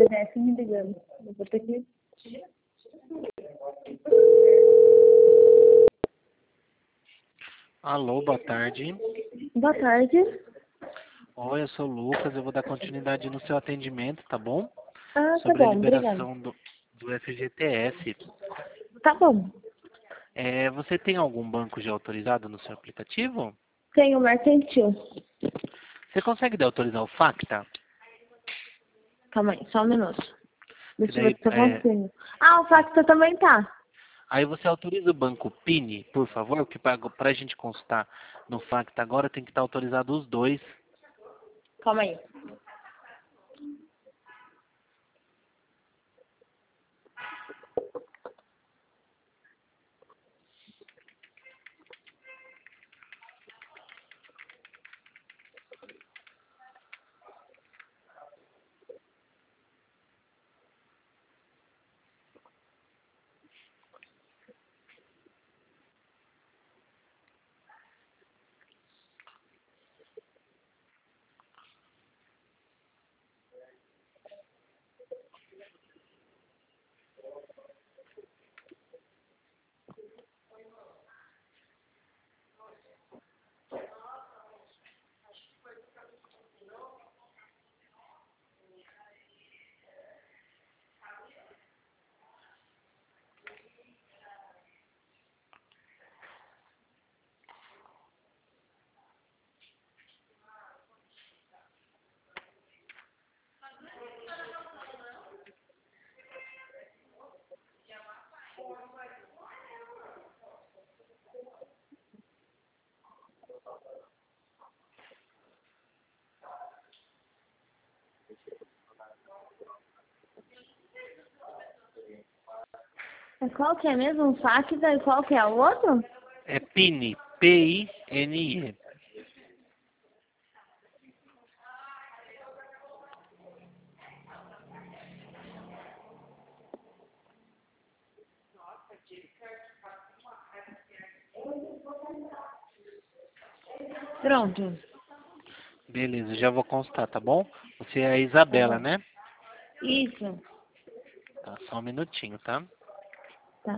CDF me ligando. Eu vou ter que... Alô, boa tarde. Boa tarde. Oi, eu sou o Lucas, eu vou dar continuidade no seu atendimento, tá bom? Ah, tá Sobre a bom, obrigada. liberação do FGTS. Tá bom. Você tem algum banco já autorizado no seu aplicativo? Tenho mercantil. Você consegue autorizar o Facta? Calma aí, só um minuto. Que Deixa eu ver daí, se eu consigo. Ah, o Facta também tá. aí você autoriza o banco PIN, por favor, que para a gente consultar no Facta agora tem que estar autorizado os dois. Calma aí. Qual que é mesmo o Facta e qual que é o outro? É PIN, P-I-N-I. Pronto. Beleza, já vou constar, tá bom? Você é a Tá Isabela, bom. né? Isso. Tá, só um minutinho, tá? Tá.